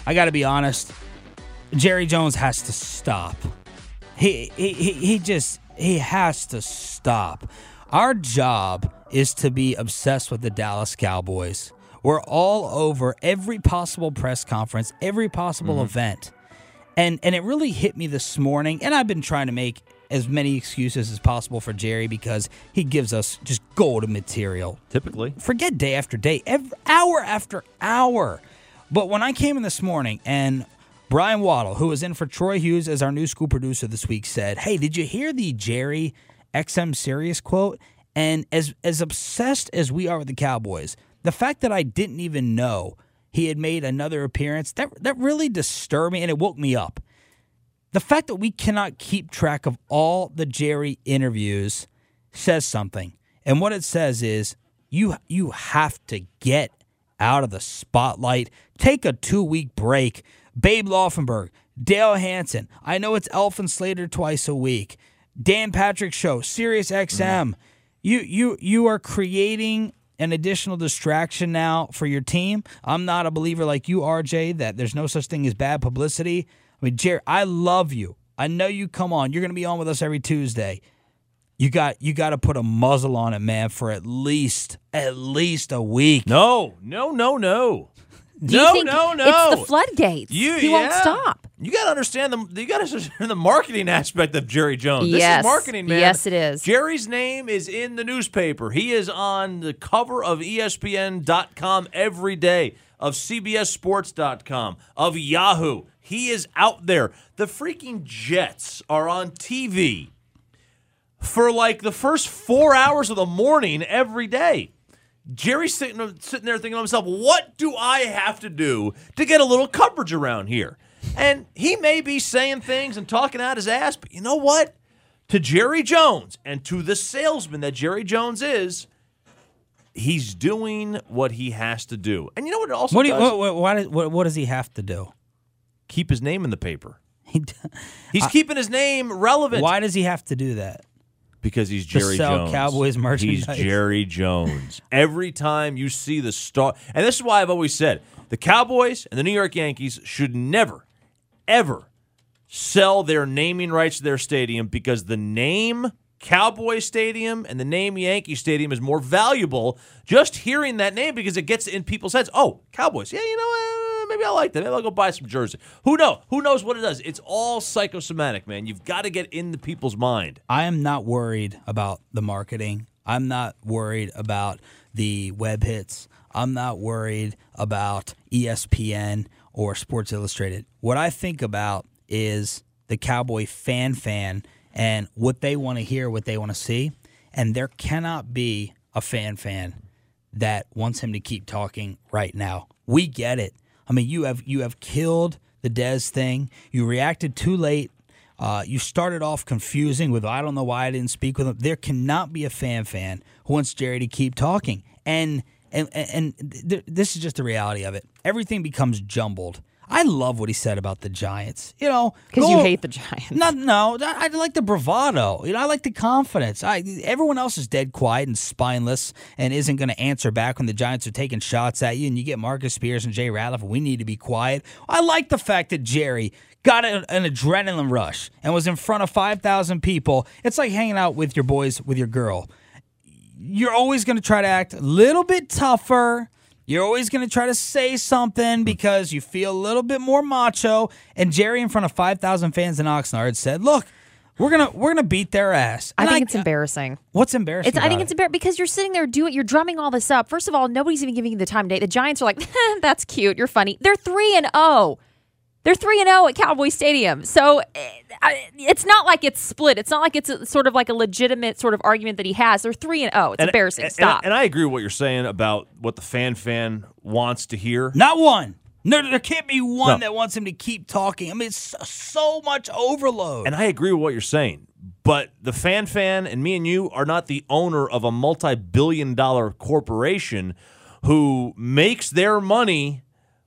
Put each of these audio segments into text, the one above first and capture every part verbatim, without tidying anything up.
I got to be honest. Jerry Jones has to stop. He, he he he just he has to stop. Our job is to be obsessed with the Dallas Cowboys. We're all over every possible press conference, every possible mm-hmm. event. And and it really hit me this morning, and I've been trying to make as many excuses as possible for Jerry because he gives us just golden material. Typically. Forget day after day, every, hour after hour. But when I came in this morning and Brian Waddle, who was in for Troy Hughes as our new school producer this week, said, hey, did you hear the Jerry X M Sirius quote? And as as obsessed as we are with the Cowboys, the fact that I didn't even know he had made another appearance, that that really disturbed me, and it woke me up. The fact that we cannot keep track of all the Jerry interviews says something. And what it says is you you have to get out of the spotlight. Take a two-week break. Babe Laufenberg, Dale Hansen. I know it's Elfin Slater twice a week. Dan Patrick Show, Sirius X M. Mm. You you you are creating an additional distraction now for your team. I'm not a believer like you, R J, that there's no such thing as bad publicity. I mean, Jerry, I love you. I know you come on. You're going to be on with us every Tuesday. You got you got to put a muzzle on it, man, for at least at least a week. No, no, no, no. Do no, you think no, no. It's the floodgates. You, he yeah. won't stop. You got to understand the you got to understand the marketing aspect of Jerry Jones. Yes. This is marketing, man. Yes, it is. Jerry's name is in the newspaper. He is on the cover of E S P N dot com every day, of C B S Sports dot com, of Yahoo. He is out there. The freaking Jets are on T V for like the first four hours of the morning every day. Jerry's sitting, sitting there thinking to himself, what do I have to do to get a little coverage around here? And he may be saying things and talking out his ass, but you know what? To Jerry Jones and to the salesman that Jerry Jones is, he's doing what he has to do. And you know what it also what do you, does? what, what, what, what, what does he have to do? Keep his name in the paper. He d- He's I, keeping his name relevant. Why does he have to do that? Because he's Jerry to sell Jones. Cowboys merchandise. He's Jerry Jones. Every time you see the star, and this is why I've always said the Cowboys and the New York Yankees should never, ever sell their naming rights to their stadium, because the name Cowboy Stadium and the name Yankee Stadium is more valuable. Just hearing that name, because it gets in people's heads. Oh, Cowboys. Yeah, you know what? Maybe I like that. Maybe I'll go buy some jersey. Who knows? Who knows what it does? It's all psychosomatic, man. You've got to get into people's mind. I am not worried about the marketing. I'm not worried about the web hits. I'm not worried about E S P N or Sports Illustrated. What I think about is the Cowboy fan fan and what they want to hear, what they want to see. And there cannot be a fan fan that wants him to keep talking right now. We get it. I mean, you have you have killed the Dez thing. You reacted too late. Uh, you started off confusing with, I don't know why I didn't speak with him. There cannot be a fan fan who wants Jerry to keep talking. And and and th- this is just the reality of it. Everything becomes jumbled. I love what he said about the Giants. You know, because go- you hate the Giants. No, no, I, I like the bravado. You know, I like the confidence. I, everyone else is dead quiet and spineless and isn't going to answer back when the Giants are taking shots at you. And you get Marcus Spears and Jay Ratliff. We need to be quiet. I like the fact that Jerry got a, an adrenaline rush and was in front of five thousand people. It's like hanging out with your boys, with your girl. You're always going to try to act a little bit tougher. You're always going to try to say something because you feel a little bit more macho. And Jerry, in front of five thousand fans in Oxnard, said, "Look, we're gonna we're gonna beat their ass." And I think I, it's embarrassing. What's embarrassing? It's, I think about it's it? embarrassing because you're sitting there doing, you're drumming all this up. First of all, nobody's even giving you the time of day. The Giants are like, "That's cute. You're funny." They're three and zero. They're three and zero at Cowboy Stadium. So it's not like it's split. It's not like it's a, sort of like a legitimate sort of argument that he has. They're three and zero. It's and, embarrassing. And, Stop. And, and I agree with what you're saying about what the fan fan wants to hear. Not one. No, there can't be one No. that wants him to keep talking. I mean, it's so, so much overload. And I agree with what you're saying. But the fan fan and me and you are not the owner of a multi-billion dollar corporation who makes their money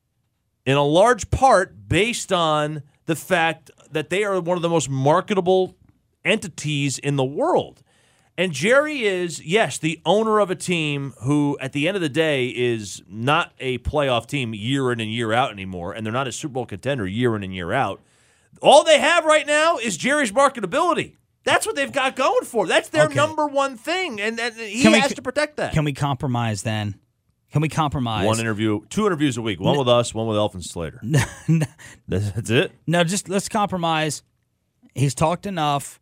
in a large part based on the fact that they are one of the most marketable entities in the world. And Jerry is, yes, the owner of a team who, at the end of the day, is not a playoff team year in and year out anymore, and they're not a Super Bowl contender year in and year out. All they have right now is Jerry's marketability. That's what they've got going for. That's their Okay. number one thing, and, and he Can we- has to protect that. Can we compromise then? Can we compromise? One interview, two interviews a week, one with us, one with Elfin Slater. That's that's it? No, just let's compromise. He's talked enough.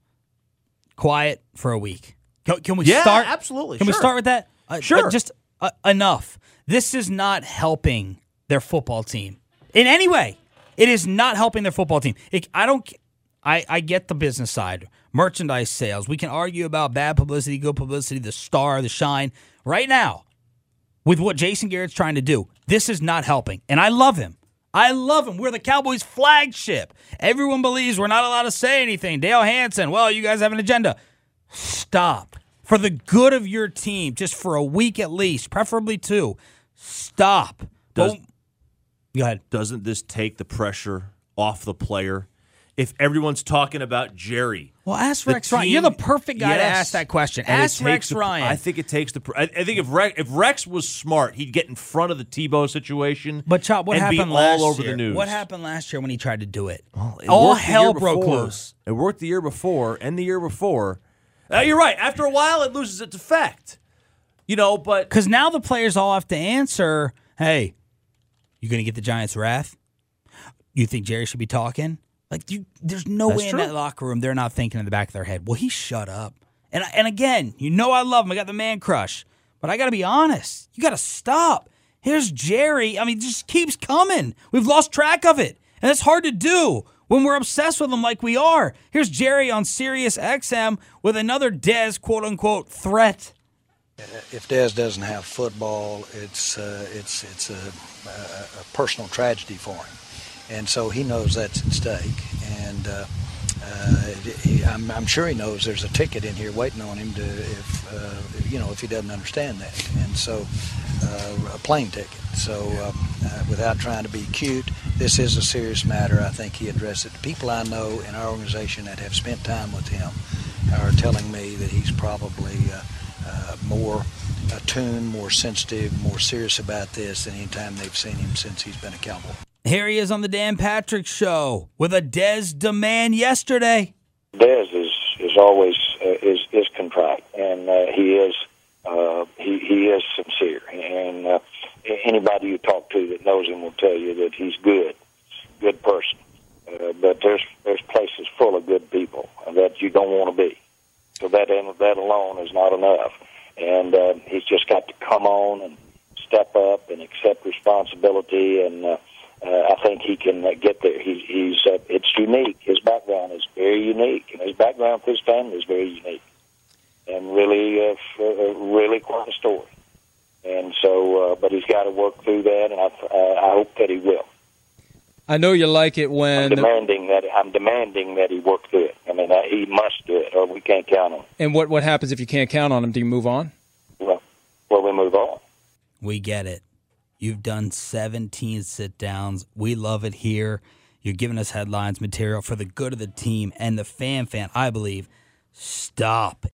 Quiet for a week. Can, can we Yeah, start? absolutely. Can we Sure. start with that? Uh, Sure. uh, just uh, enough. This is not helping their football team in any way. It is not helping their football team. It, I don't. I, I get the business side, merchandise sales. We can argue about bad publicity, good publicity, the star, the shine. Right now, with what Jason Garrett's trying to do, this is not helping, and I love him. I love him. We're the Cowboys' flagship. Everyone believes we're not allowed to say anything. Dale Hansen, well, you guys have an agenda. Stop. For the good of your team, just for a week at least, preferably two, stop. Does- Well, go ahead. Doesn't this take the pressure off the player? If everyone's talking about Jerry. Well, ask The Rex Ryan. team- You're the perfect guy to Yes. ask that question. And it Ask takes Rex the- Ryan. I think it takes the. pr- I, I think if Rex, if Rex was smart, he'd get in front of the Tebow situation. But Chop, what and happened be last all over year? the news. What happened last year when he tried to do it? It All worked the hell year broke before. loose. It worked the year before and the year before. Uh, you're right. After a while, it loses its effect. You know, but Because now the players all have to answer, hey, you going to get the Giants' wrath? You think Jerry should be talking? Like, you, there's no That's way true. in that locker room they're not thinking in the back of their head, well, he shut up. And, and again, you know I love him. I got the man crush. But I got to be honest. You got to stop. Here's Jerry. I mean, it just keeps coming. We've lost track of it. And it's hard to do when we're obsessed with him like we are. Here's Jerry on Sirius X M with another Dez, quote-unquote, threat. If Dez doesn't have football, it's uh, it's it's a, a, a personal tragedy for him, and so he knows that's at stake. And uh, uh, he, I'm, I'm sure he knows there's a ticket in here waiting on him to if uh, you know if he doesn't understand that. And so uh, a plane ticket. So um, uh, without trying to be cute, this is a serious matter. I think he addressed it. The people I know in our organization that have spent time with him are telling me that he's probably uh, Uh, more attuned, more sensitive, more serious about this than any time they've seen him since he's been a Cowboy. Here he is on the Dan Patrick Show with a Dez demand yesterday. Dez is is always uh, is is contrite, and uh, he is uh, he he is sincere. And uh, anybody you talk to that knows him will tell you that he's good, good person. Uh, but there's there's places full of good people that you don't want to be. So that that alone is not enough. And uh, he's just got to come on and step up and accept responsibility. And uh, uh, I think he can uh, get there. He, he's uh, it's unique. His background is very unique, and his background with his family is very unique, and really, uh, f- uh, really quite a story. And so, uh, but he's got to work through that, and I, uh, I hope that he will. I know you like it I'm when demanding that I'm demanding that he work through it. I mean, uh, he must do it, or we can't count on him. and what what happens if you can't count on him? Do you move on? Well, well, we move on. We get it. You've done seventeen sit-downs. We love it here. You're giving us headlines material for the good of the team and the fan fan, I believe. Stop.